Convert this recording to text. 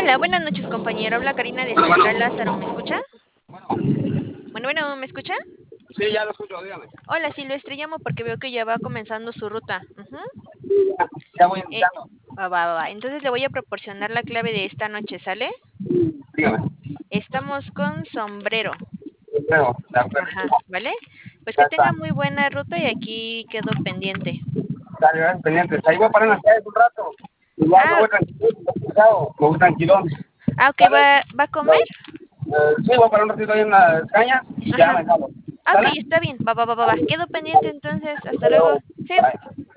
Hola, buenas noches, compañero. Habla Karina de Central Lázaro. ¿Me escucha? Bueno, ¿me escucha? Sí, ya lo escucho, dígame. Hola, sí, lo llamo porque veo que ya va comenzando su ruta. Ya voy Eh, iniciando. va. Entonces le voy a proporcionar la clave de esta noche, ¿sale? Dígame. Estamos con sombrero. Luego, de acuerdo. Ajá, ¿vale? Pues Ya que está. tenga muy buena ruta y aquí quedo pendiente. Dale, gracias, pendientes. Ahí voy a parar en Sí. las calles un rato. Igual me Ah, voy tranquilo, me voy tranquilón. ok, ¿Sale? ¿va a comer? Sí, voy a parar un ratito ahí en las cañas y ya Ajá. me jalo. Ah, ok, ¿Sale? está bien. Va. Quedo pendiente entonces. Hasta luego. Luego, Sí. bye.